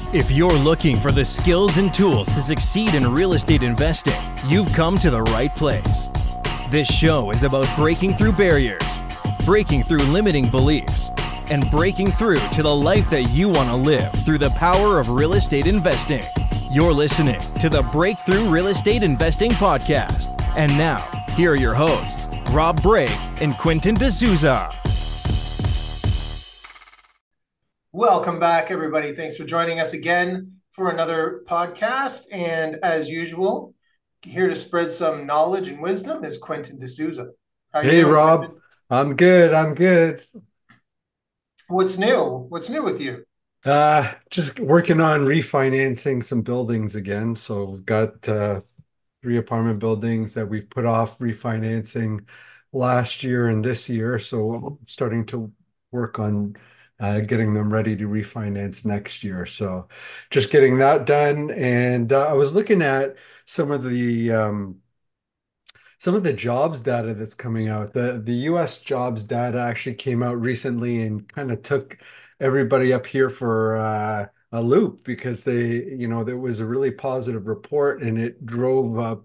If you're looking for the skills and tools to succeed in real estate investing, you've come to the right place. This show is about breaking through barriers, breaking through limiting beliefs, and breaking through to the life that you want to live through the power of real estate investing. You're listening to the Breakthrough Real Estate Investing Podcast. And now, here are your hosts, Rob Brake and Quentin D'Souza. Welcome back, everybody. Thanks for joining us again for another podcast. And as usual, here to spread some knowledge and wisdom is Quentin D'Souza. How you Hey, doing, Rob. Quentin? I'm good. What's new? What's new with you? Just working on refinancing some buildings again. So we've got 3 apartment buildings that we've put off refinancing last year and this year. So I'm starting to work on getting them ready to refinance next year. So just getting that done. And I was looking at some of the jobs data that's coming out. The US jobs data actually came out recently and kind of took everybody up here for a loop because there was a really positive report and it drove up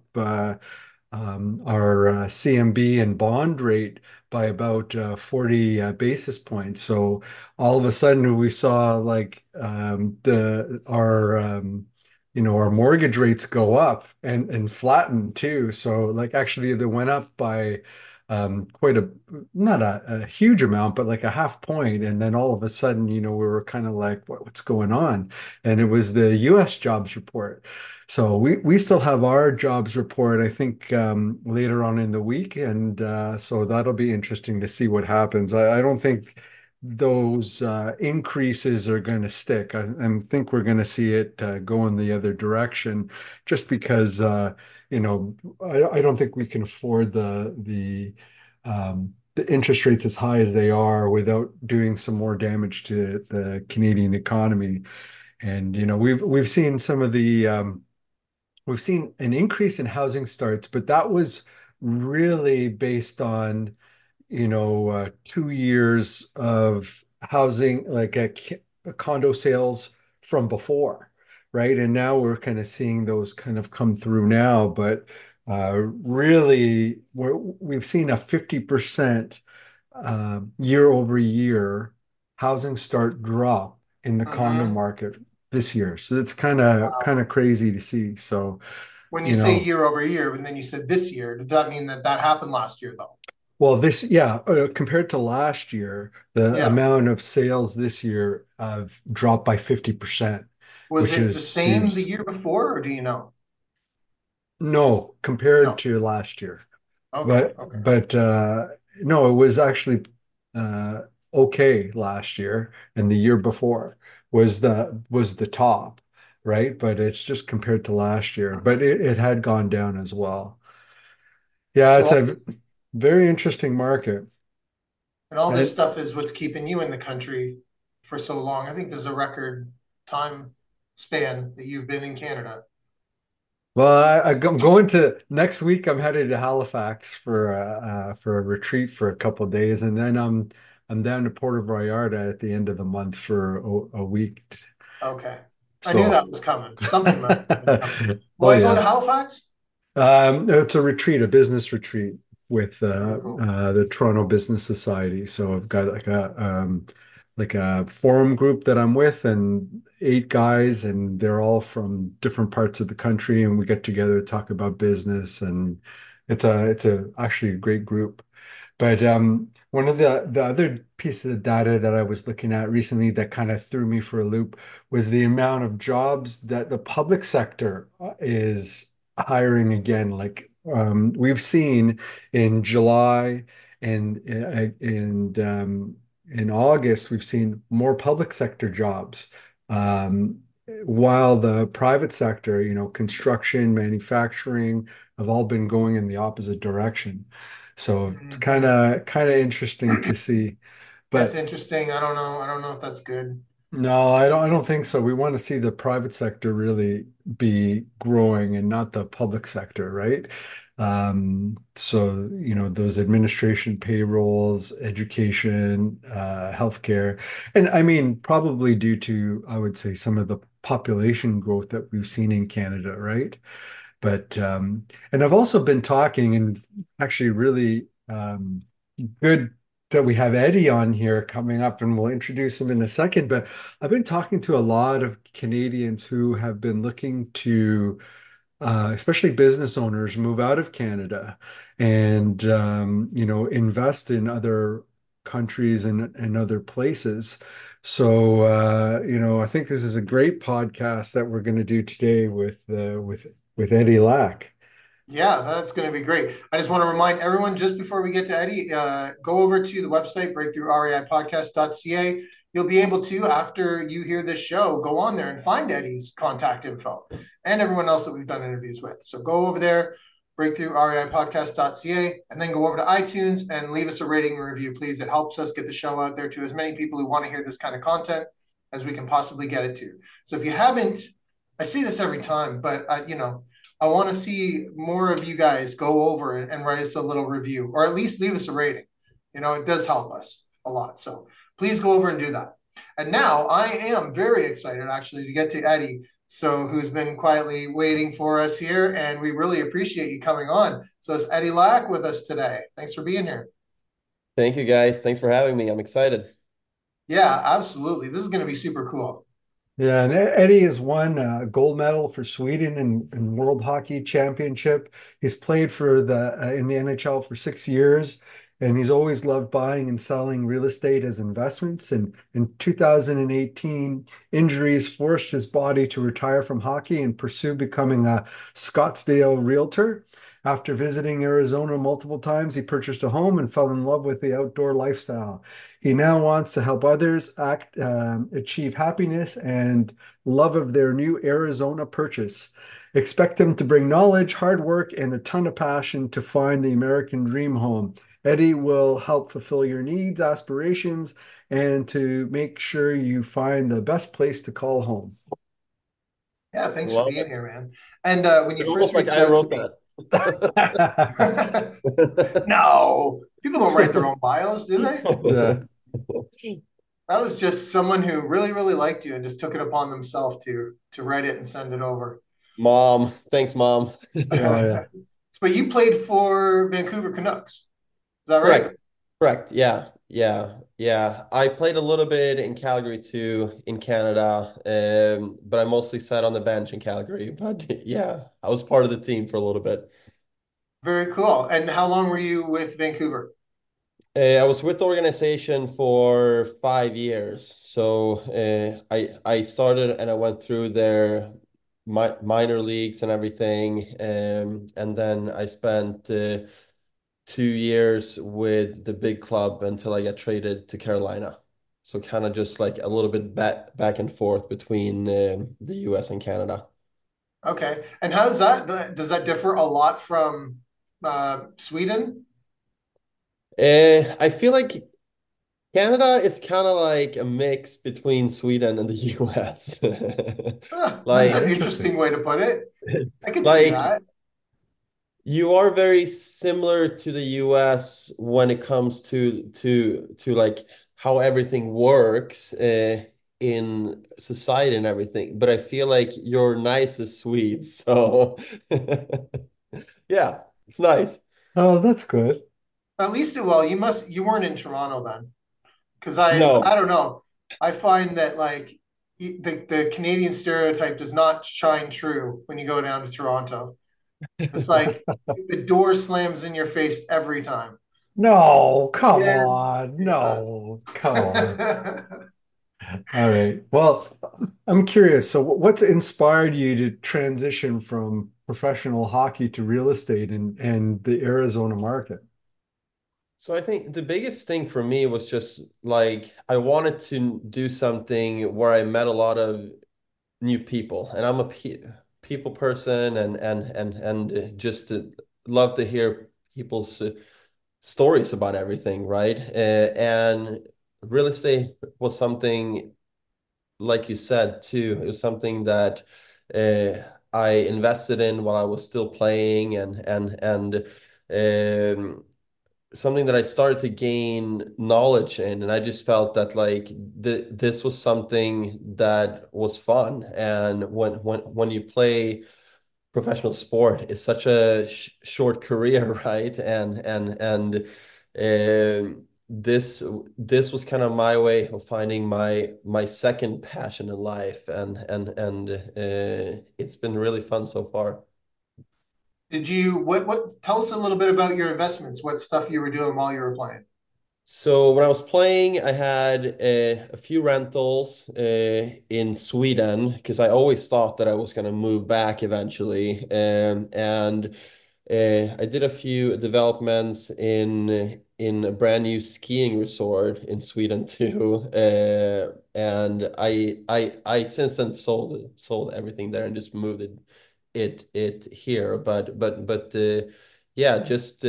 our CMB and bond rate by about 40 basis points. So all of a sudden we saw like our mortgage rates go up and flatten too. So like actually they went up by quite not a huge amount, but like a half point. And then all of a sudden, we were kind of like, what's going on? And it was the US jobs report. So we still have our jobs report, I think, later on in the week. And so that'll be interesting to see what happens. I don't think those increases are going to stick. I think we're going to see it go in the other direction just because, I don't think we can afford the interest rates as high as they are without doing some more damage to the Canadian economy. And, we've seen we've seen an increase in housing starts, but that was really based on 2 years of housing, like a condo sales from before, right? And now we're kind of seeing those kind of come through now, but really we've seen a 50% year over year housing start drop in the condo Mm-hmm. market this year. So it's kind of crazy to see. So, When you you say know, year over year, and then you said this year, does that mean that happened last year, though? Well, compared to last year, the Yeah. amount of sales this year have dropped by 50%, Was which it the is same the huge. year before, or do you know? No, compared No. to last year. Okay. But Okay. but no, it was actually uh okay last year, and the year before was the top, right? But it's just compared to last year. But it had gone down as well. Yeah, So it's all a this very interesting market. and all this And stuff is what's keeping you in the country for so long. I think there's a record time span that you've been in Canada. Well, I'm going to next week. I'm headed to Halifax for a retreat for a couple of days, and then I'm down to Puerto Vallarta at the end of the month for a week. Okay. I knew So, that was coming. Something must have been coming. oh Why going to yeah, Halifax? it's a retreat, a business retreat with Very cool. the Toronto Business Society. So I've got like a forum group that I'm with, and 8 guys, and they're all from different parts of the country, and we get together to talk about business, and it's actually a great group. But one of the other pieces of data that I was looking at recently that kind of threw me for a loop was the amount of jobs that the public sector is hiring again. Like we've seen in July and in August, we've seen more public sector jobs. Um, while the private sector, construction, manufacturing, have all been going in the opposite direction. So it's kind Mhm. of kind of interesting to see. That's But interesting. I don't know. I don't know if that's good. no, I don't think so. We want to see the private sector really be growing and not the public sector, right? So, those administration payrolls, education, healthcare. And I mean, probably due to, I would say, some of the population growth that we've seen in Canada, right? But and I've also been talking and actually really good that we have Eddie on here coming up, and we'll introduce him in a second. But I've been talking to a lot of Canadians who have been looking to, especially business owners, move out of Canada and invest in other countries and other places. So I think this is a great podcast that we're going to do today with Eddie Lack. Yeah, that's going to be great. I just want to remind everyone just before we get to Eddie, go over to the website, breakthroughreipodcast.ca. You'll be able to, after you hear this show, go on there and find Eddie's contact info and everyone else that we've done interviews with. So go over there, breakthroughreipodcast.ca, and then go over to iTunes and leave us a rating and review, please. It helps us get the show out there to as many people who want to hear this kind of content as we can possibly get it to. So if you haven't, I say this every time, but I want to see more of you guys go over and write us a little review, or at least leave us a rating. It does help us a lot. So please go over and do that. And now I am very excited actually to get to Eddie, who's been quietly waiting for us here, and we really appreciate you coming on. So it's Eddie Lack with us today. Thanks for being here. Thank you, guys. Thanks for having me. I'm excited. Yeah, absolutely. This is going to be super cool. Yeah, and Eddie has won a gold medal for Sweden in World Hockey Championship. He's played for the in the NHL for 6 years, and he's always loved buying and selling real estate as investments. And in 2018, injuries forced his body to retire from hockey and pursue becoming a Scottsdale realtor. After visiting Arizona multiple times, he purchased a home and fell in love with the outdoor lifestyle. He now wants to help others achieve happiness and love of their new Arizona purchase. Expect them to bring knowledge, hard work, and a ton of passion to find the American dream home. Eddie will help fulfill your needs, aspirations, and to make sure you find the best place to call home. Yeah, thanks for Love being it. here, man. And when you It's first almost like reached I out to wrote me, that. no, people don't write their own bios, do they? Yeah. That was just someone who really, really liked you and just took it upon themselves to write it and send it over. Mom. Thanks, Mom. Oh, yeah. But you played for Vancouver Canucks. Is that right? Correct. Correct. Yeah. Yeah. Yeah. I played a little bit in Calgary too, in Canada. But I mostly sat on the bench in Calgary. But yeah, I was part of the team for a little bit. Very cool. And how long were you with Vancouver? I was with the organization for 5 years. So I started and I went through their minor leagues and everything. And then I spent 2 years with the big club until I got traded to Carolina. So kind of just like a little bit back and forth between the US and Canada. Okay. And how does that differ a lot from Sweden? I feel like Canada is kind of like a mix between Sweden and the US. That's Like, an Interesting. interesting way to put it. I can see like that. you are very similar to the US when it comes to like how everything works in society and everything. But I feel like you're nice as Swedes, so yeah, it's nice. Oh, that's good. At least, well, you weren't in Toronto then, because I No. don't know. I find that like the Canadian stereotype does not shine true when you go down to Toronto. It's like the door slams in your face every time. No, come Yes, on. it does. No, come on. All right. Well, I'm curious. So, what's inspired you to transition from professional hockey to real estate and the Arizona market? So I think the biggest thing for me was just like I wanted to do something where I met a lot of new people, and I'm a people person, and just love to hear people's stories about everything, right? And real estate was something, like you said too, it was something that I invested in while I was still playing, and something that I started to gain knowledge in, and I just felt that like this was something that was fun. And when you play professional sport, it's such a short career, right? This was kind of my way of finding my second passion in life, and it's been really fun so far. Did you what tell us a little bit about your investments, what stuff you were doing while you were playing? So when I was playing, I had a few rentals in Sweden because I always thought that I was going to move back eventually. And I did a few developments in a brand new skiing resort in Sweden too. And I since then sold everything there and just moved it here. But yeah, just.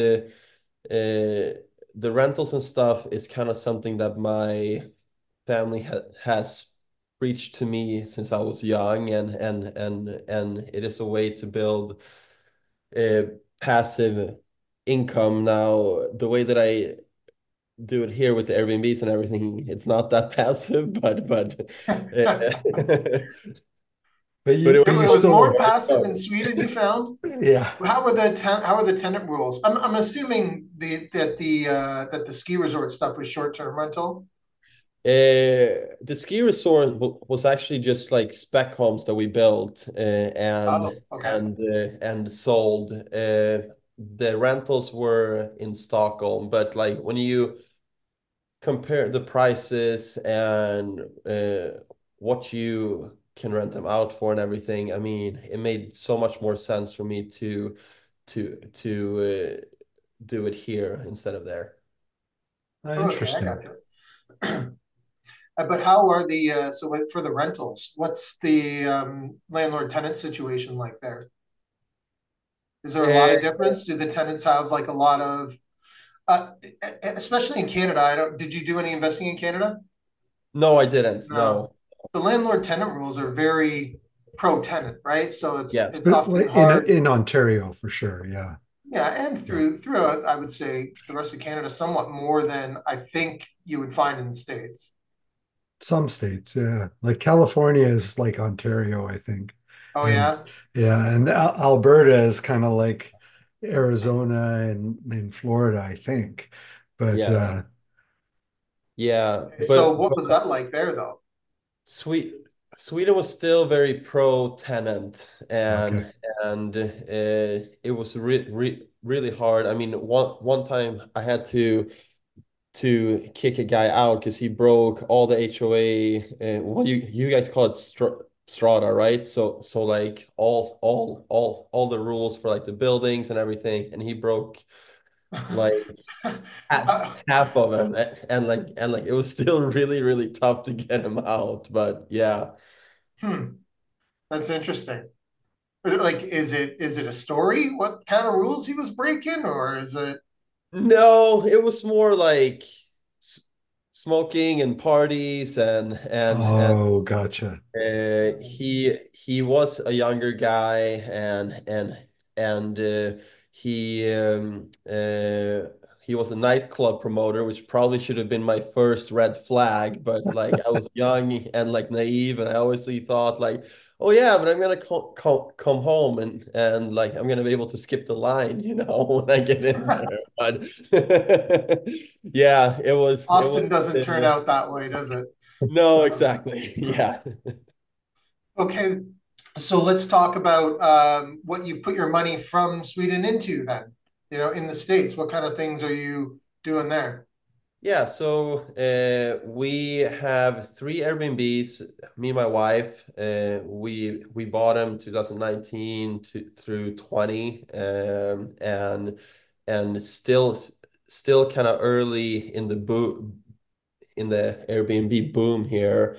The rentals and stuff is kind of something that my family has preached to me since I was young, and it is a way to build a passive income. Now, the way that I do it here with the Airbnbs and everything, it's not that passive, but But but you It but you was more still passive in Sweden, you found? yeah. How are the tenant rules? I'm assuming that the ski resort stuff was short-term rental. The ski resort was actually just like spec homes that we built Oh, okay. and sold. The rentals were in Stockholm, but like when you compare the prices and what you can rent them out for and everything, I mean, it made so much more sense for me to do it here instead of there. Okay, I Interesting. got you. But how are for the rentals? What's the landlord-tenant situation like there? Is there a lot of difference? Do the tenants have like a lot of, uh, especially in Canada? I don't. Did you do any investing in Canada? No, I didn't. No. No. The landlord-tenant rules are very pro-tenant, right? So it's Yes. often hard. In Ontario for sure. Yeah. Yeah, and Yeah. throughout, I would say the rest of Canada, somewhat more than I think you would find in the States. Some states, yeah. Like California is like Ontario, I think. Oh And yeah. yeah, and Alberta is kind of like Arizona and Florida, I think. But Yes. Yeah, So but what was that like there though? Swe Sweden was still very pro-tenant, okay. and it was really hard. I mean, one time I had to kick a guy out because he broke all the HOA. Well, you guys call it strata, right? So like all the rules for like the buildings and everything, and he broke like half of them, and like it was still really tough to get him out. But yeah. Hmm, that's interesting. Like, is it a story? What kind of rules he was breaking, or is it? No, it was more like s smoking and parties and Oh, gotcha. he was a younger guy and he was a nightclub promoter, which probably should have been my first red flag, but like I was young and like naive, and I always thought like, oh yeah, but I'm gonna come home and like I'm gonna be able to skip the line, when I get in there. But yeah, it was Often doesn't turn out that way, does it? no, Um, exactly. Yeah. okay, so let's talk about what you put your money from Sweden into then. In the States, what kind of things are you doing there? Yeah, so we have three Airbnbs. Me and my wife, we bought them 2019 through 20, and still kind of early in the Airbnb boom here,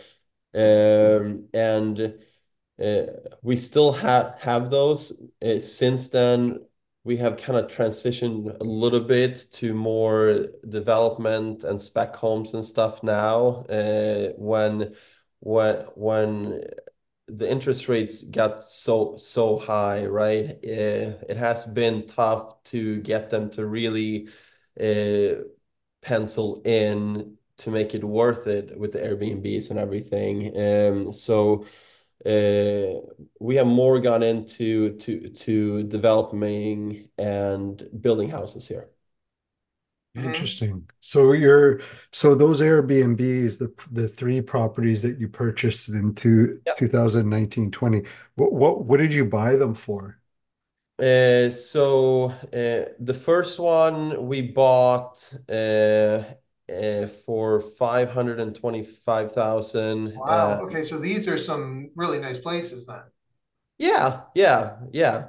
and uh, we still have those. Since then, we have kind of transitioned a little bit to more development and spec homes and stuff now. When the interest rates got so high, right? It has been tough to get them to really uh, pencil in to make it worth it with the Airbnbs and everything. So we have more gone into to developing and building houses here. Mhm. Interesting. So those Airbnbs, the three properties that you purchased in 2019, 20, what did you buy them for? The first one we bought for 525,000. Wow. Okay, so these are some really nice places then. Yeah.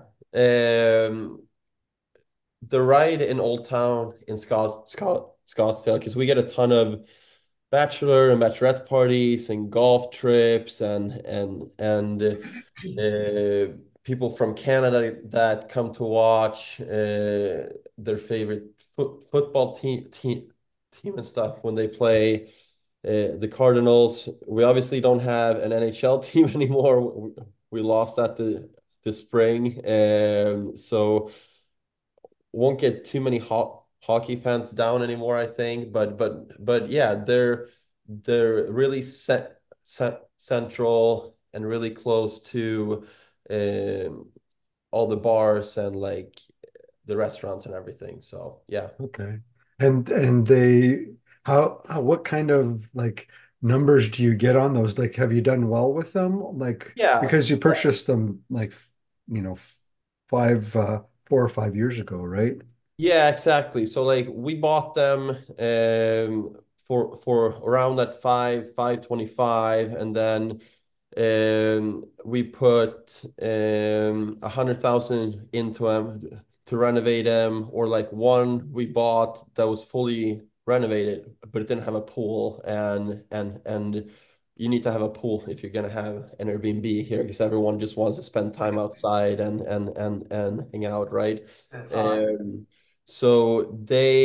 The ride in Old Town in Scottsdale, because we get a ton of bachelor and bachelorette parties and golf trips and people from Canada that come to watch their favorite football team and stuff when they play the Cardinals. We obviously don't have an NHL team anymore. We lost that the spring, so won't get too many hockey fans down anymore, I think. But yeah, they're really central and really close to um, all the bars and like the restaurants and everything. So yeah. Okay. And they what kind of like numbers do you get on those? Like have you done well with them? Like Yeah. because you purchased them like you know 4 or 5 years ago, right? Yeah, exactly. So like we bought them for around that 525, and then we put 100,000 into them to renovate them, or like one we bought that was fully renovated, but it didn't have a pool, and you need to have a pool if you're gonna have an Airbnb here because everyone just wants to spend time outside and hang out, right? That's hot. Um, so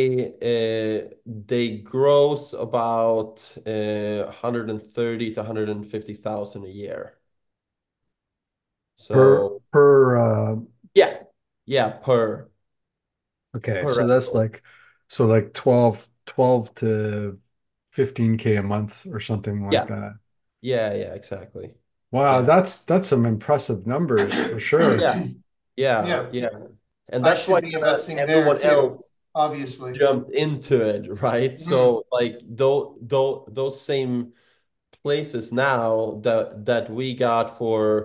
they gross about 130 to 150,000 a year. Per So per yeah, yeah, okay, per so that's rental. like so like 12 to 15K a month or something like Yeah, that. yeah, exactly. Wow, Yeah, that's some impressive numbers for sure. yeah, yeah, Yeah, yeah. And I that's why should be kind of investing there everyone too, else obviously. jumped into it, right? Mhm. So like those same places now that we got for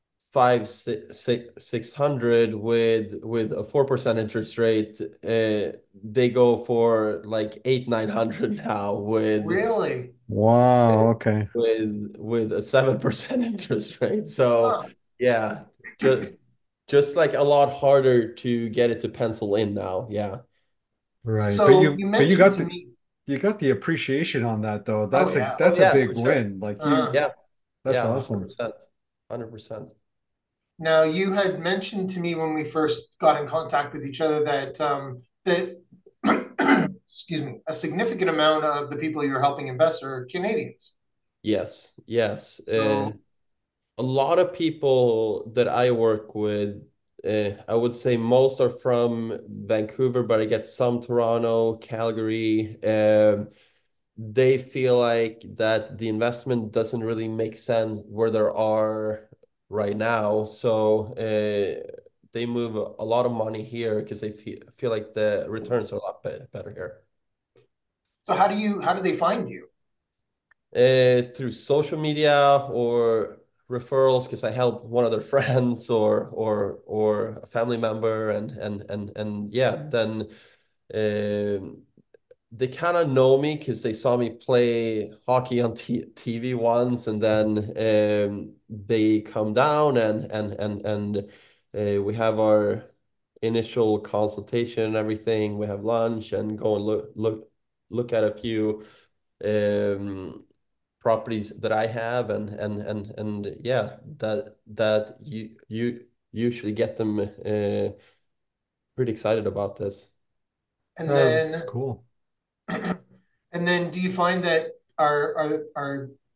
600 with a 4% interest rate, they go for like 800-900 now Really? Wow, okay. with a 7% interest rate. So Huh. yeah, just like a lot harder to get it to pencil in now. Yeah. Right. But So you you but you mentioned got to the me, you got the appreciation on that though. oh That's a yeah. Oh that's a yeah, big for sure. win. Like you Uh, Yeah, that's yeah, awesome. 100%. 100%. Now you had mentioned to me when we first got in contact with each other that that excuse me, a significant amount of the people you're helping invest are Canadians. Yes. So A lot of people that I work with, I would say most are from Vancouver, but I get some Toronto, Calgary. They feel like that the investment doesn't really make sense where they are right now. So they move a lot of money here because they feel like the returns are a lot better here. so how do they find you? Through social media or referrals because I help one of their friends or a family member and yeah, then um they kind of know me because they saw me play hockey on t TV once, and then they come down and we have our initial consultation and everything. We have lunch and go and look at a few um properties that I have and yeah, that you usually get them pretty excited about this. And That's then cool. and then do you find that are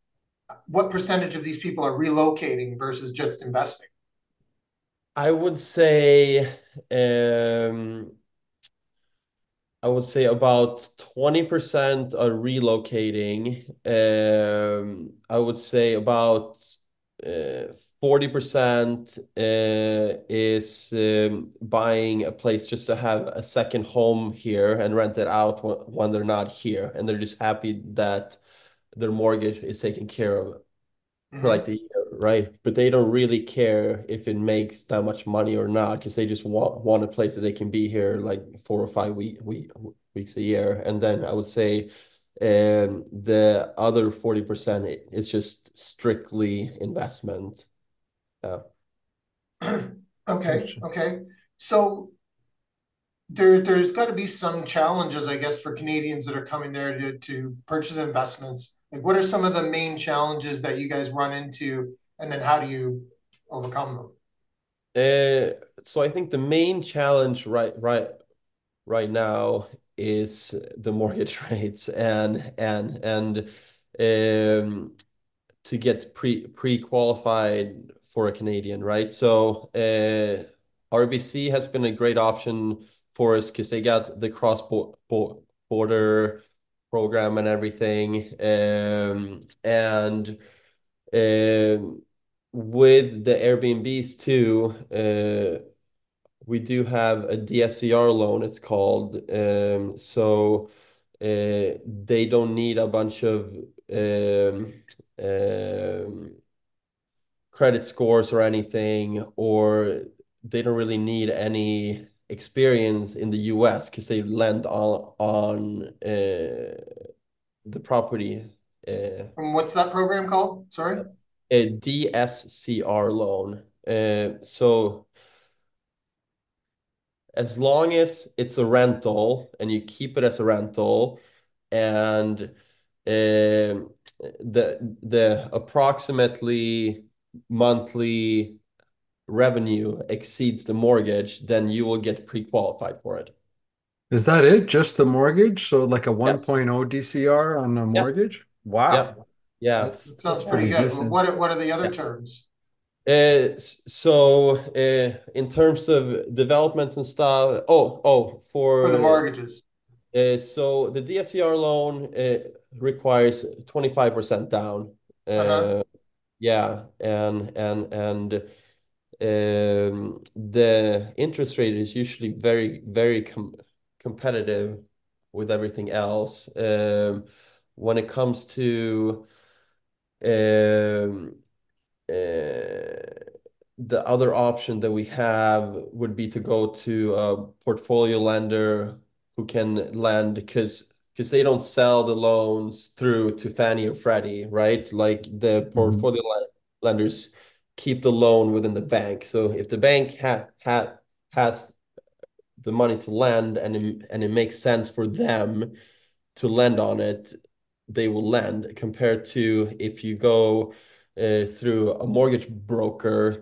what percentage of these people are relocating versus just investing? I would say um I would say about 20% are relocating. I would say about 40% is buying a place just to have a second home here and rent it out when they're not here. And they're just happy that their mortgage is taken care of for like Mm-hmm. the year, right? But they don't really care if it makes that much money or not because they just want a place that they can be here like 4 or 5 weeks a year. And then I would say the other 40% is just strictly investment. Yeah. Okay, Gotcha. okay. So there's got to be some challenges, I guess, for Canadians that are coming there to purchase investments. Like, what are some of the main challenges that you guys run into, and then how do you overcome them? So I think the main challenge right now is the mortgage rates and to get pre-qualified for a Canadian, right? So RBC has been a great option for us because they got the border program and everything. And with the Airbnbs too, we do have a DSCR loan, it's called. So they don't need a bunch of um, credit scores or anything, or they don't really need any experience in the US because they lend on the property. And what's that program called? Sorry. A DSCR loan. So as long as it's a rental and you keep it as a rental and the approximately monthly revenue exceeds the mortgage, then you will get pre-qualified for it. Is that it? Just the mortgage? So like a Yes. 1.0 DCR on a Yeah. mortgage? Yeah. Wow. Yeah. That's That that's sounds Yeah. pretty pretty good. decent. What are the other Yeah. terms? In terms of developments and stuff, For the mortgages? so the DSCR loan requires 25% down. Uh-huh. Yeah, and the interest rate is usually very competitive with everything else. When it comes to um, the other option that we have would be to go to a portfolio lender who can lend because they don't sell the loans through to Fannie or Freddie, right? Like the Mhm. portfolio lenders keep the loan within the bank. So if the bank has the money to lend and it makes sense for them to lend on it, they will lend compared to if you go through a mortgage broker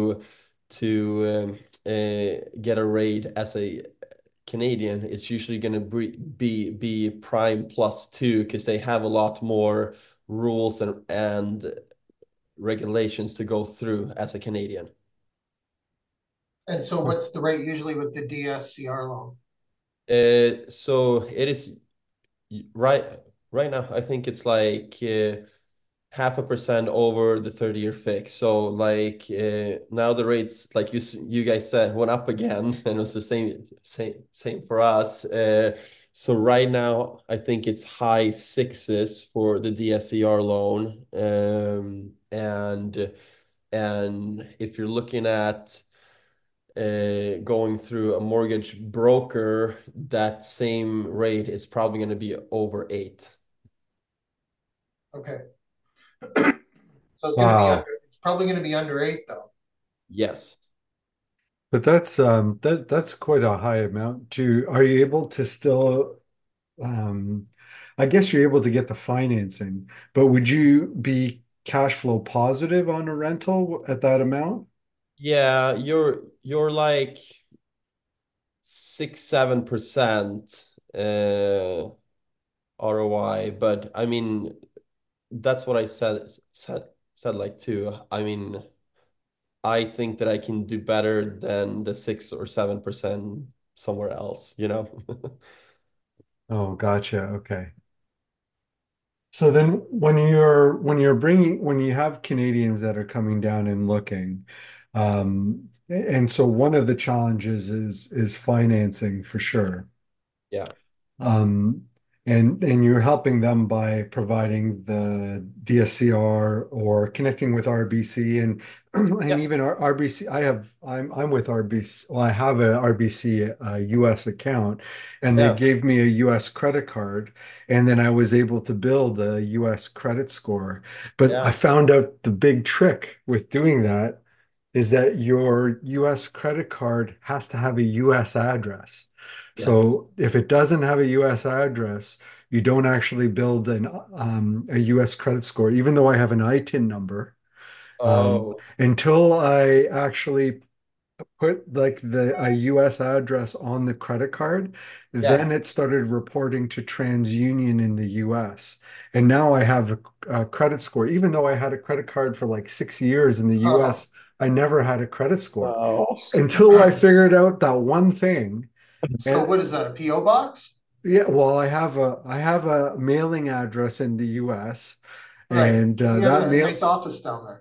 to get a rate as a Canadian, it's usually going to be prime plus two because they have a lot more rules and regulations to go through as a Canadian. And so what's the rate usually with the DSCR loan? So it is right right now. I think it's like 0.5% over the 30-year fix. So like now the rates, like you guys said, went up again, and it was the same for us. So right now, I think it's high sixes for the DSCR loan, and if you're looking at going through a mortgage broker, that same rate is probably going to be over 8. Okay. So Wow. it's probably going to be under 8 though. Yes. But that's quite a high amount too. Are you able to still um I guess you're able to get the financing, but would you be cash flow positive on a rental at that amount? Yeah, you're like 6-7% ROI, but I mean that's what I said like too. I mean, I think that I can do better than the 6 or 7% somewhere else, you know? Oh, gotcha. Okay. So then when you have Canadians that are coming down and looking, and so one of the challenges is financing for sure. Yeah. Um, and you're helping them by providing the DSCR or connecting with RBC and and Yeah. even our RBC. I'm with RBC. Well, I have a RBC US account, and they Yeah. gave me a US credit card, and then I was able to build a US credit score. But I Yeah. found out the big trick with doing that is that your US credit card has to have a US address. Yes. So if it doesn't have a US address, you don't actually build a US credit score, even though I have an ITIN number. Oh, Until I actually put like the a US address on the credit card, yeah. then it started reporting to TransUnion in the US. And now I have a credit score. Even though I had a credit card for like 6 years in the Oh, US, I never had a credit score Oh. until I figured out that one thing. so And what is that? A PO box? yeah, well, I have a mailing address in the US, Right. and You have that a mail nice office down there.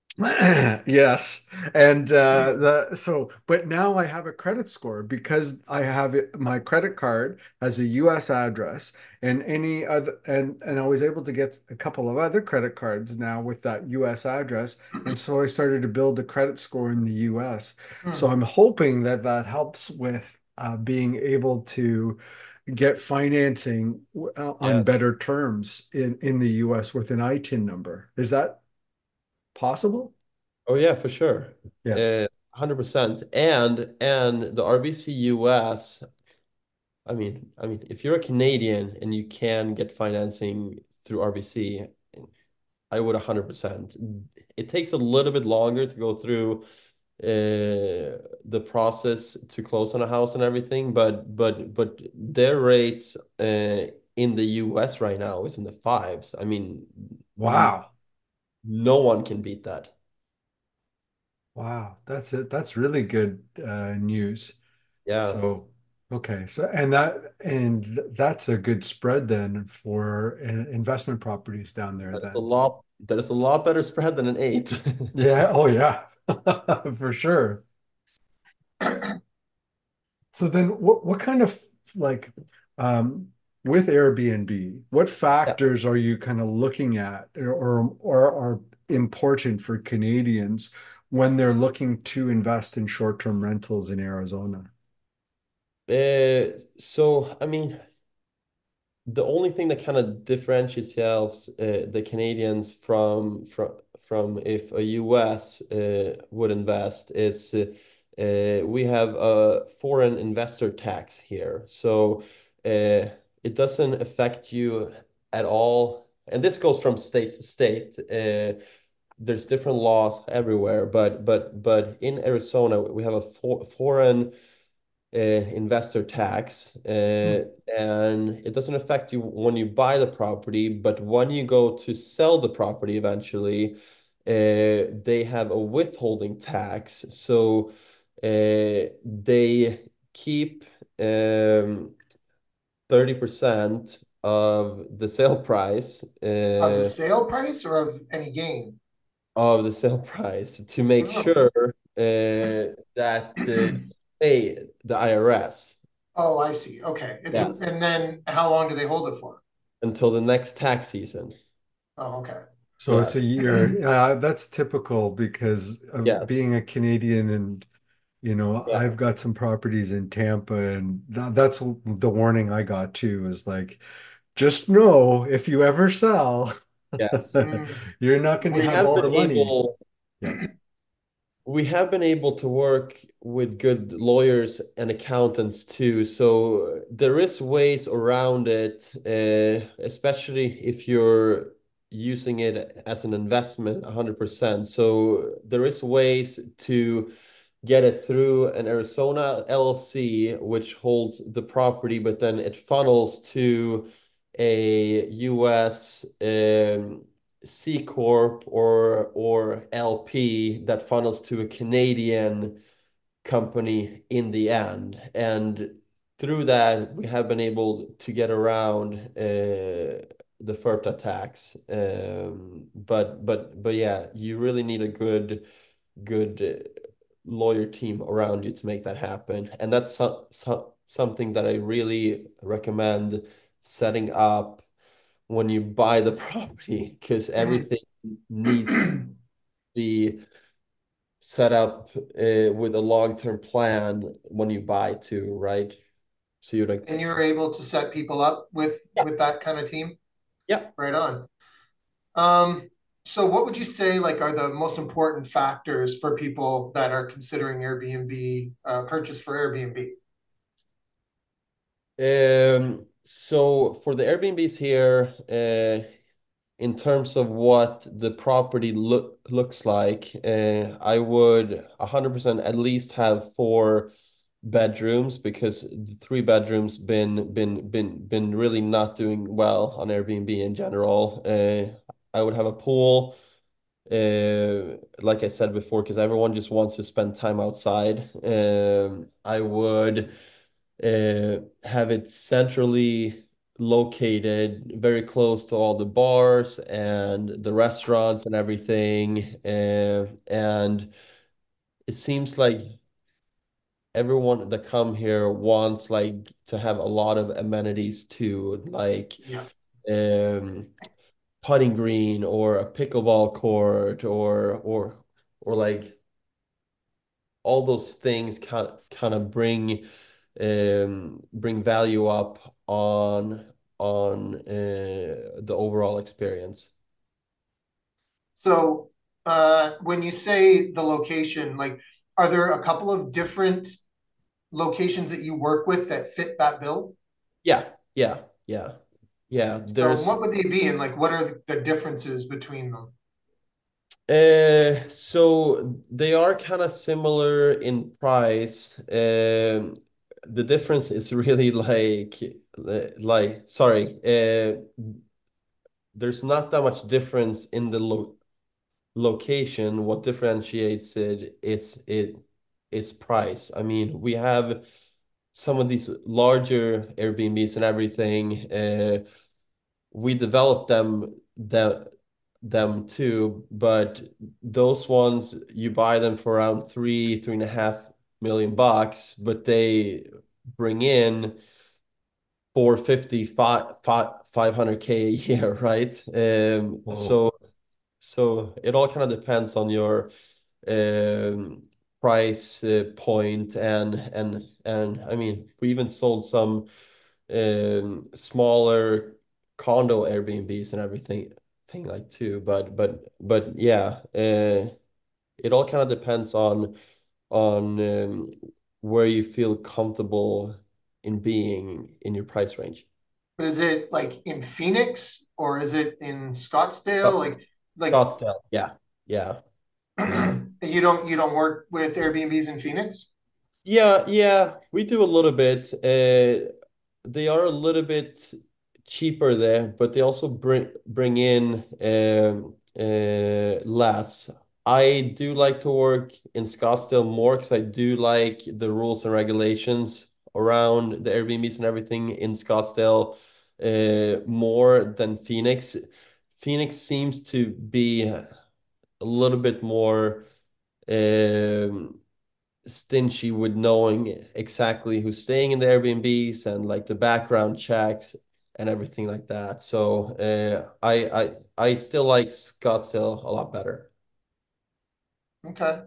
yes, and the so but now I have a credit score because I have it, my credit card has a US address and any other and I was able to get a couple of other credit cards now with that US address, and so I started to build a credit score in the US. So Hmm. I'm hoping that that helps with being able to get financing on Yes. better terms in the US with an ITIN number. Is that possible? Oh yeah, for sure. Yeah. 100%. And the RBC US, if you're a Canadian and you can get financing through RBC, I would 100%. It takes a little bit longer to go through the process to close on a house and everything, but their rates in the US right now is in the fives. I mean, Wow. no one can beat that. Wow. That's it. That's really good news. Yeah. So, okay. So, and that's a good spread then for investment properties down there then. That is a lot better spread than an eight. Yeah. Oh, yeah. For sure. So then what kind of like um with Airbnb, what Yeah. factors are you kind of looking at or are important for Canadians when they're looking to invest in short-term rentals in Arizona? So I mean, the only thing that kind of differentiates the Canadians from if a US would invest is we have a foreign investor tax here. So it doesn't affect you at all. And this goes from state to state. There's different laws everywhere, but in Arizona we have a foreign investor tax, Hmm. and it doesn't affect you when you buy the property, but when you go to sell the property eventually, they have a withholding tax. So they keep 30% of the sale price Of the sale price or of any gain? of the sale price to make Oh. sure that pay the IRS. Oh, I see. Okay. Yes. And then how long do they hold it for? Until the next tax season. Oh, okay. So it's a Yes. year. That's typical because of Yes. being a Canadian and Yeah. I've got some properties in Tampa and that's the warning I got too is like just know if you ever sell, Yes. Mm. you're not going to We have have all been the money. able Yeah. we have been able to work with good lawyers and accountants too. So there is ways around it, especially if you're using it as an investment 100%. So there is ways to get it through an Arizona LLC, which holds the property, but then it funnels to a US C Corp or LP that funnels to a Canadian company in the end. And through that, we have been able to get around the FERPTA tax. But yeah, you really need a good lawyer team around you to make that happen. And that's something that I really recommend setting up when you buy the property, because everything needs to be set up with a long-term plan when you buy too, right? So you're like, And you're able to set people up yeah, with that kind of team? yeah. Right on. Um, so what would you say like are the most important factors for people that are considering Airbnb purchase for Airbnb? So for the Airbnbs here, in terms of what the property looks like, I would 100% at least have four bedrooms, because the three bedrooms been really not doing well on Airbnb in general. I would have a pool, like I said before, because everyone just wants to spend time outside. I would have it centrally located, very close to all the bars and the restaurants and everything. And it seems like everyone that come here wants like to have a lot of amenities too, like Yeah. um putting green or a pickleball court or like all those things kind of bring value up on the overall experience. So when you say the location, like are there a couple of different locations that you work with that fit that bill? Yeah, yeah, yeah, yeah. So There's what would they be and like what are the differences between them? so they are kind of similar in price. The difference is really sorry, there's not that much difference in the location. What differentiates it is price. I mean, we have some of these larger Airbnbs and everything. We developed them too, but those ones you buy them for around 3.5 million bucks, but they bring in 450, 500K a year, right? Whoa. So it all kind of depends on your price point, and I mean, we even sold some smaller condo Airbnbs and everything thing like too. But yeah, it all kind of depends on where you feel comfortable in being in your price range. But is it like in Phoenix or is it in Scottsdale? Scott- Like Scottsdale, yeah, yeah. you don't work with Airbnbs in Phoenix? Yeah, yeah, we do a little bit. They are a little bit cheaper there, but they also bring in less. I do like to work in Scottsdale more because I do like the rules and regulations around the Airbnbs and everything in Scottsdale more than Phoenix. Phoenix seems to be a little bit more stingy with knowing exactly who's staying in the Airbnbs and like the background checks and everything like that. So I still like Scottsdale a lot better. Okay.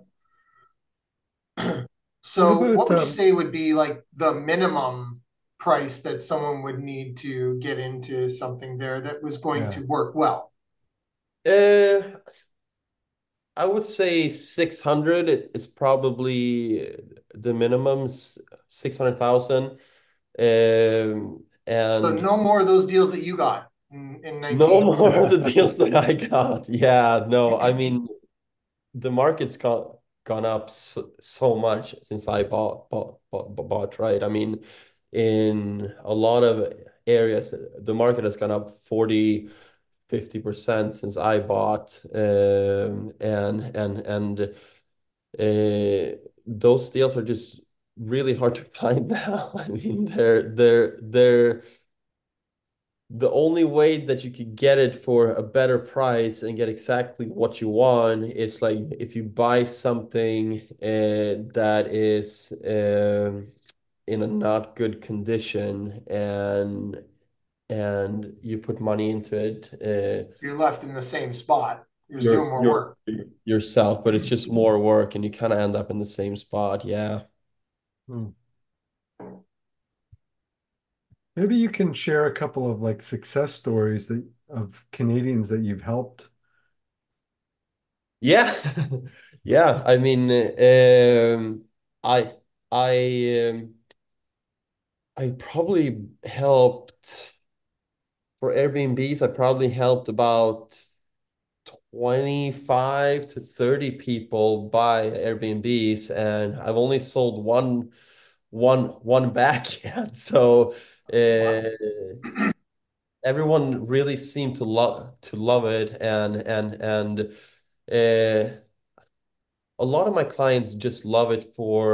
What So what about would you say would be like the minimum price that someone would need to get into something there that was going yeah. to work well? Uh, I would say 600 is probably the minimum, 600,000. So And no more of those deals that you got in no 19. more of the deals that I got. Yeah, no, I mean, the market's gone up so much since I bought, right? I mean, in a lot of areas, the market has gone up 50% since I bought. And those deals are just really hard to find now. I mean, they're the only way that you could get it for a better price and get exactly what you want is like if you buy something that is in a not good condition and you put money into it. You're left in the same spot. You're just doing You're more you're work. yourself, but it's just more work and you kind of end up in the same spot. Yeah. Hmm. Maybe you can share a couple of like success stories that of Canadians that you've helped. Yeah. Yeah. I mean, I I I probably helped for Airbnbs, I probably helped about 25 to 30 people buy Airbnbs, and I've only sold one back yet. So Wow. uh, everyone really seemed to love it, and a lot of my clients just love it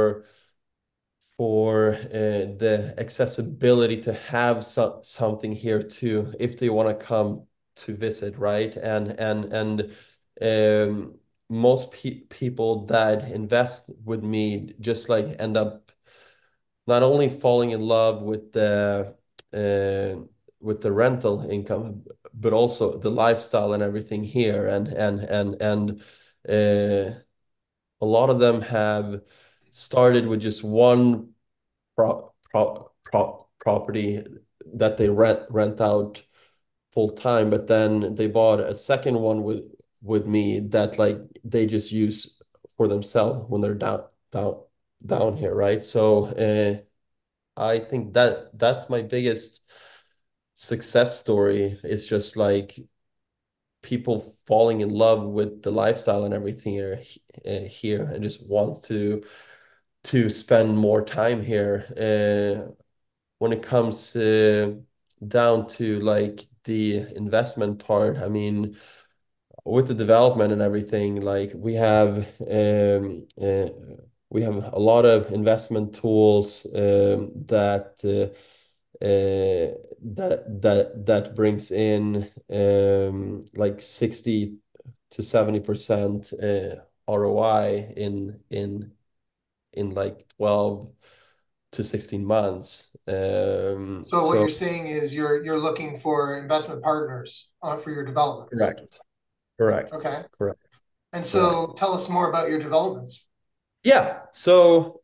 for the accessibility to have something here too, if they want to come to visit, right? And most people that invest with me just like end up not only falling in love with the rental income, but also the lifestyle and everything here, and a lot of them have started with just one property that they rent out full time, but then they bought a second one with me that like they just use for themselves when they're down here, right? So I think that's my biggest success story is just like people falling in love with the lifestyle and everything here and just want to spend more time here. When it comes down to like the investment part, I mean, with the development and everything, like we have a lot of investment tools that brings in like 60 to 70% ROI in like 12 to 16 months. So what you're saying is you're looking for investment partners for your developments. Correct. Correct. Okay. Correct. And Correct. so tell us more about your developments. Yeah. So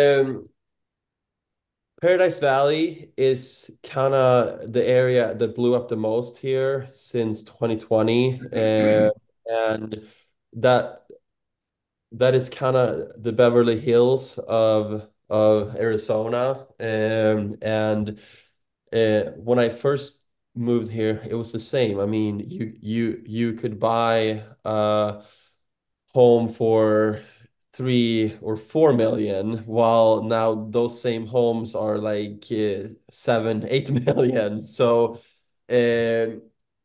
Paradise Valley is kind of the area that blew up the most here since 2020. And that that is kind of the Beverly Hills of Arizona. And when I first moved here, it was the same. I mean, you could buy a home for 3 or 4 million, while now those same homes are like 7, 8 million. So um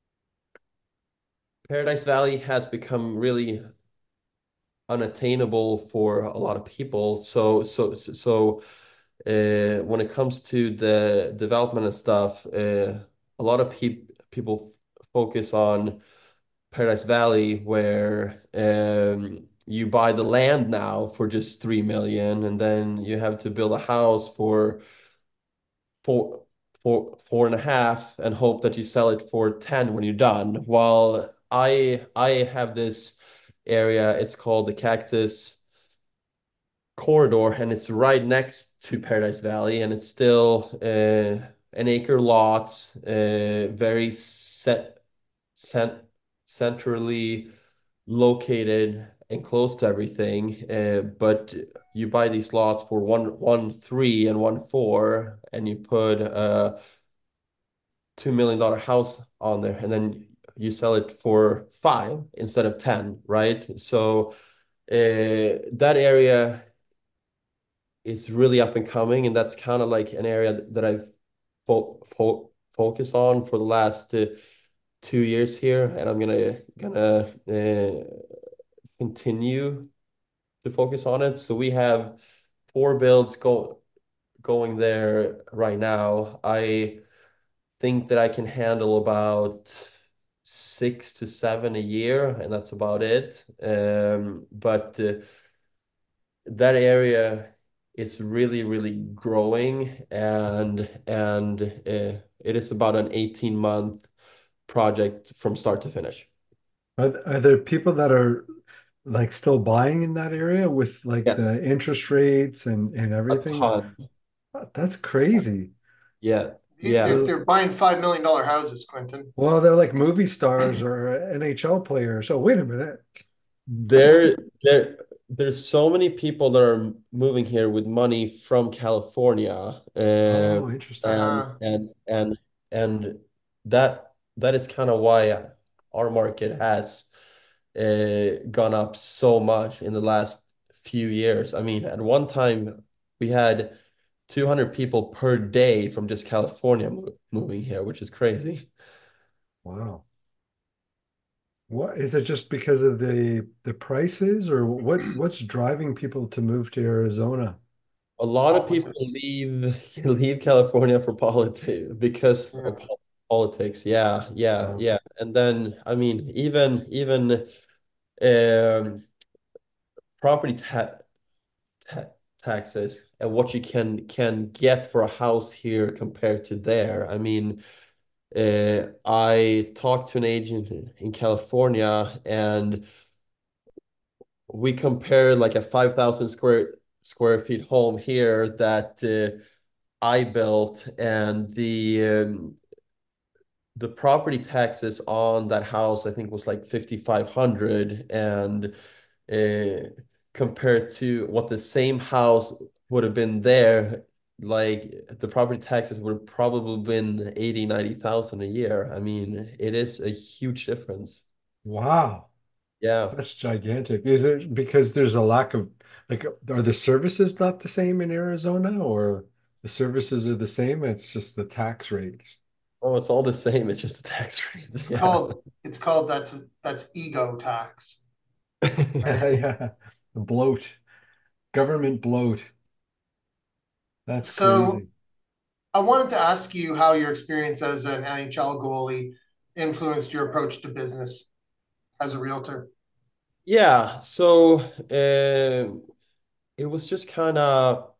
Paradise Valley has become really unattainable for a lot of people. So when it comes to the development and stuff, a lot of people focus on Paradise Valley, where you buy the land now for just 3 million, and then you have to build a house for four, 4.5, and hope that you sell it for 10 when you're done. While I have this area, it's called the Cactus Corridor, and it's right next to Paradise Valley, and it's still an acre lots, very cent centrally located and close to everything. But you buy these lots for 1.3 and 1.4, and you put a $2 million house on there, and then you sell it for 5 instead of 10, right? So that area is really up and coming, and that's kind of like an area that I've focused on for the last 2 years here, and I'm gonna continue to focus on it. So we have 4 builds going there right now. I think that I can handle about 6 to 7 a year, and that's about it. But that area is really, really growing, and it is about an 18-month project from start to finish. Are there people that are like still buying in that area with like Yes, the interest rates and a everything? ton. That's crazy. Yeah, They're, yeah. So, they're buying $5 million houses, Quentin. well, they're like movie stars or NHL players. Oh, wait a minute. There, there, there's so many people that are moving here with money from California, Oh, interesting. and Uh, and and and that is kind of why our market has gone up so much in the last few years. I mean, at one time we had 200 people per day from just California moving here, which is crazy. Wow. What is it just because of the prices or what's driving people to move to Arizona? A lot of people politics. leave California for politics because Yeah. of politics. Yeah, yeah, Wow. yeah. And then I mean, even um, property ta taxes and what you can get for a house here compared to there. I mean, I talked to an agent in California, and we compare like a 5,000 square feet home here that I built, and the property taxes on that house I think was like 5,500, and uh, compared to what the same house would have been there, like the property taxes would have probably been 80, 90,000 a year. I mean, it is a huge difference. Wow. Yeah. That's gigantic. Is it because there's a lack of like are the services not the same in Arizona or the services are the same? It's just the tax rates. Oh, it's all the same. It's just the tax rates. It's Yeah. called it's called that's ego tax, Yeah, right? yeah. The bloat, government bloat. That's So crazy. I wanted to ask you how your experience as an NHL goalie influenced your approach to business as a realtor. Yeah. So it was just kind of,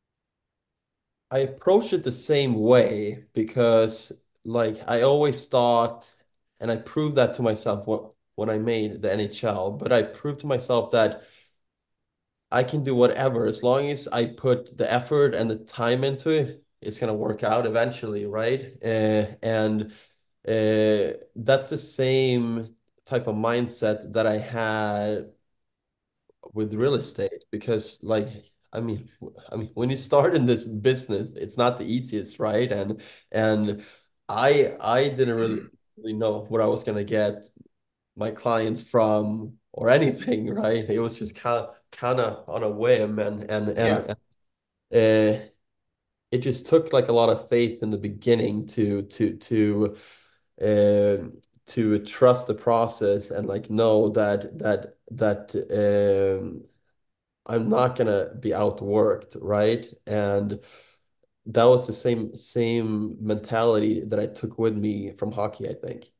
I approached it the same way because, like, I always thought, and I proved that to myself when I made the NHL, but I proved to myself that I can do whatever as long as I put the effort and the time into it, it's gonna work out eventually, right? And that's the same type of mindset that I had with real estate because, like, I mean when you start in this business, it's not the easiest, right? And I didn't really know what I was gonna get my clients from or anything, right? It was just kind of on a whim, and Yeah, uh, it just took like a lot of faith in the beginning uh, to trust the process and like know that I'm not gonna be outworked, right? And that was the same mentality that I took with me from hockey, I think.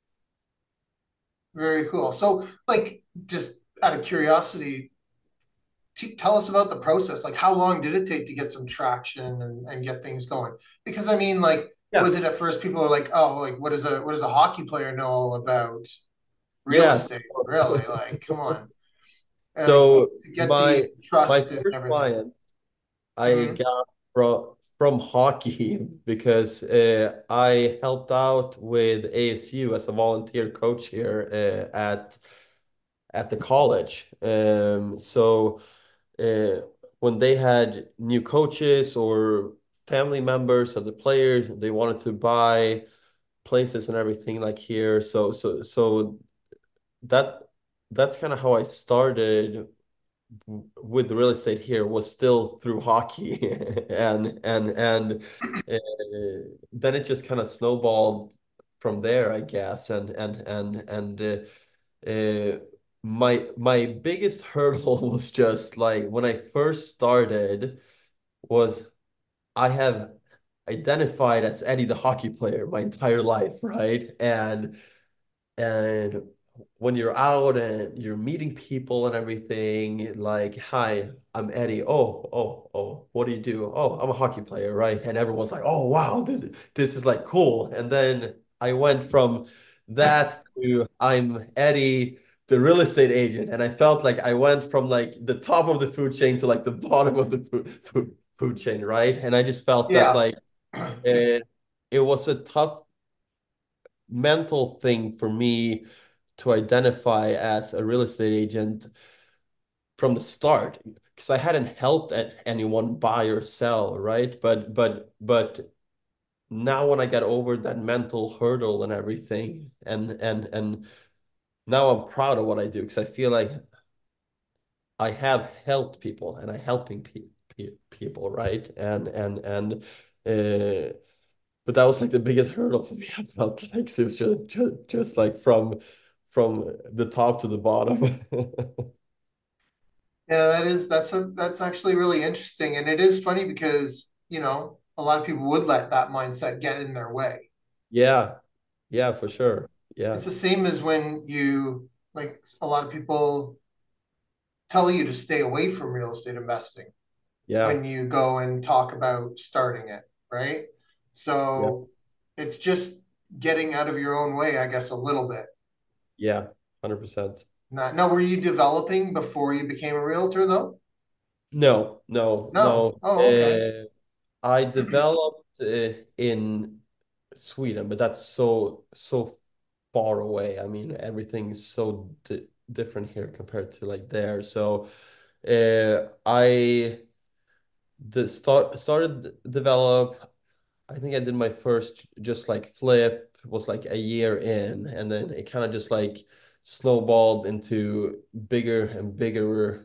very cool. So, like, just out of curiosity, tell us about the process. Like, how long did it take to get some traction and get things going? Because I mean, like, Yeah. was it at first people are like, oh, like, what does a hockey player know about real Yes. estate? Really? Like, come on. And like So to get the my trust and first everything. client I Hmm. got from hockey because I helped out with ASU as a volunteer coach here at the college. So uh, when they had new coaches or family members of the players, they wanted to buy places and everything like here. So that that's kind of how I started with the real estate here was still through hockey and then it just kind of snowballed from there, I guess. Uh, my biggest hurdle was just like when I first started was I have identified as Eddie the hockey player my entire life, right? And when you're out and you're meeting people and everything, like, hi, I'm Eddie. Oh, what do you do? Oh, I'm a hockey player, right? And everyone's like, oh wow, this is like cool. And then I went from that to I'm Eddie, the real estate agent. And I felt like I went from like the top of the food chain to like the bottom of the food chain, right? And I just felt that Yeah. like it, it was a tough mental thing for me to identify as a real estate agent from the start because I hadn't helped anyone buy or sell, right? But now when I got over that mental hurdle and everything, and now I'm proud of what I do because I feel like I have helped people and I'm helping people, right? And but that was like the biggest hurdle for me. I felt like so it was just like from the top to the bottom. Yeah, that's actually really interesting. And it is funny because, a lot of people would let that mindset get in their way. Yeah, yeah, for sure. Yeah, It's the same as when like a lot of people tell you to stay away from real estate investing yeah, when you go and talk about starting it, right? yeah, So it's just getting out of your own way, I guess, a little bit. yeah, 100%. Not, no, were you developing before you became a realtor though? No, no, No. no. Oh, okay. I developed in Sweden, but that's so far away. I mean, everything's so di different here compared to like there. So I started develop. I think I did my first just like flip was like a year in, and then it kind of just like snowballed into bigger and bigger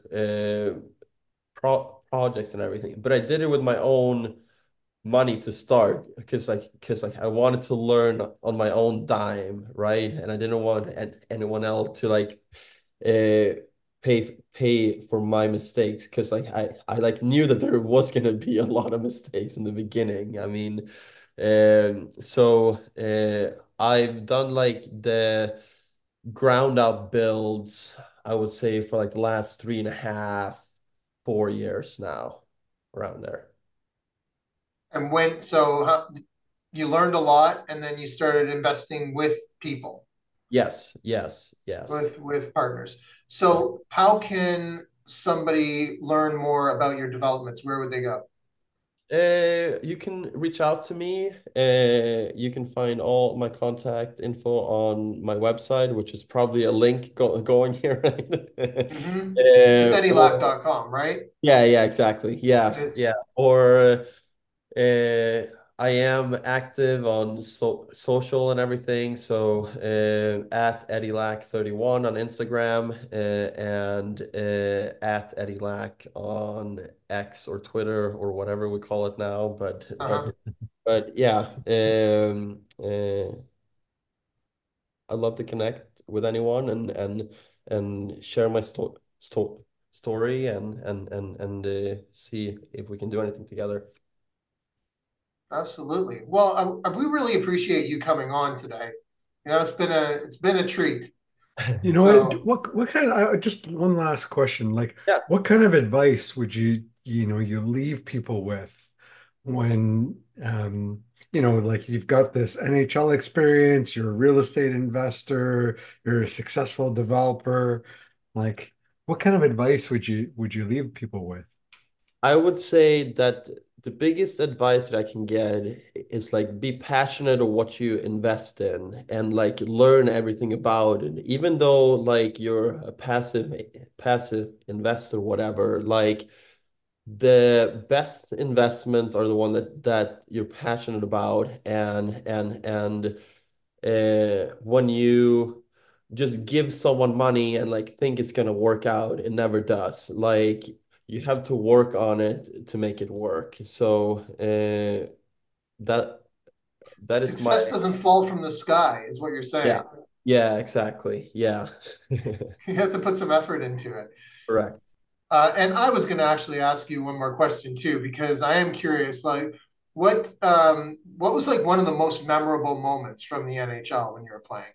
projects and everything. But I did it with my own money to start because I wanted to learn on my own dime, right? And I didn't want anyone else to like uh pay for my mistakes because like I like knew that there was gonna be a lot of mistakes in the beginning. I mean, so I've done like the ground up builds, I would say for like the last 3.5, 4 years now, around there. And you learned a lot and then you started investing with people, Yes, yes, yes. with partners. Yeah. So how can somebody learn more about your developments? Where would they go? You can reach out to me. You can find all my contact info on my website, which is probably a link going here, right? Mm-hmm. It's Or eddielack.com, right? yeah, exactly. Yeah, It's yeah. Or I am active on social and everything. So at EddieLack31 on Instagram and at EddieLack on X or Twitter or whatever we call it now. uh-huh. But yeah, I'd love to connect with anyone and share my story and see if we can do anything together. Absolutely. Well, we really appreciate you coming on today. It's been a treat. You know So what kind of just one last question. Like Yeah. what kind of advice would you leave people with when like you've got this NHL experience, you're a real estate investor, you're a successful developer. Like what kind of advice would you leave people with? I would say that the biggest advice that I can get is like be passionate of what you invest in and like learn everything about it. Even though like you're a passive investor, whatever, like the best investments are the one that you're passionate about and when you just give someone money and like think it's gonna work out, it never does. Like you have to work on it to make it work. So that that is my, Success doesn't fall from the sky, is what you're yeah, saying. yeah, exactly. Yeah. You have to put some effort into it. Correct. And I was going to actually ask you one more question too, because I am curious. Like, what was like one of the most memorable moments from the NHL when you were playing?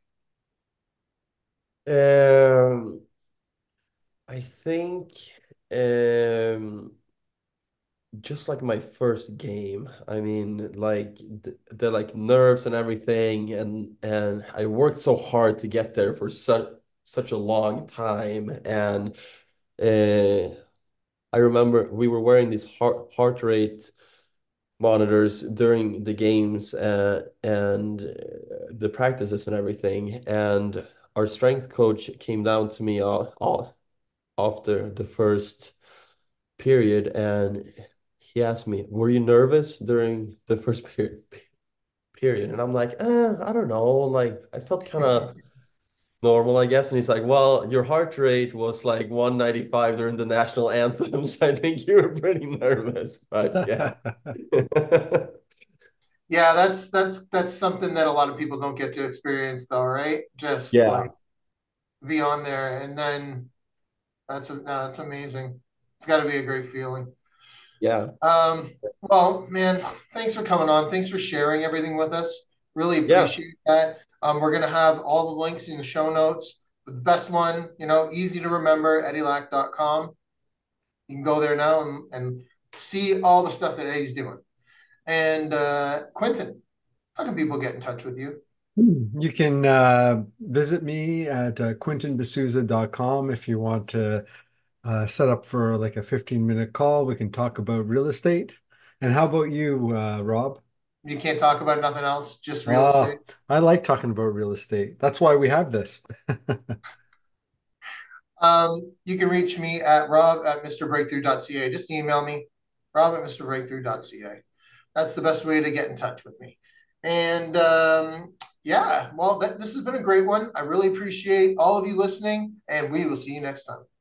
Um, I think um just like my first game. I mean, like the like nerves and everything, and I worked so hard to get there for such a long time, and uh, I remember we were wearing these heart rate monitors during the games and the practices and everything, and our strength coach came down to me all after the first period, and he asked me, "Were you nervous during the first period?" And I'm like, I don't know. Like I felt kind of normal, I guess. And he's like, "Well, your heart rate was like 195 during the national anthems. I think you were pretty nervous." But yeah. Yeah, that's something that a lot of people don't get to experience, though, right? Just Yeah. like be on there, and then that's amazing. It's got to be a great feeling. Yeah. Well, man, thanks for coming on. Thanks for sharing everything with us. Really Yeah. appreciate that. We're gonna have all the links in the show notes. But the best one, easy to remember, eddielack.com. You can go there now and see all the stuff that Eddie's doing. And Quentin, how can people get in touch with you? You can visit me at quintindesouza.com if you want to set up for like a 15-minute call. We can talk about real estate. And how about you, Rob? You can't talk about nothing else, just real Uh, estate. I like talking about real estate. That's why we have this. You can reach me at rob@mrbreakthrough.ca. Just email me, rob@mrbreakthrough.ca. That's the best way to get in touch with me. And yeah, well, this has been a great one. I really appreciate all of you listening, and we will see you next time.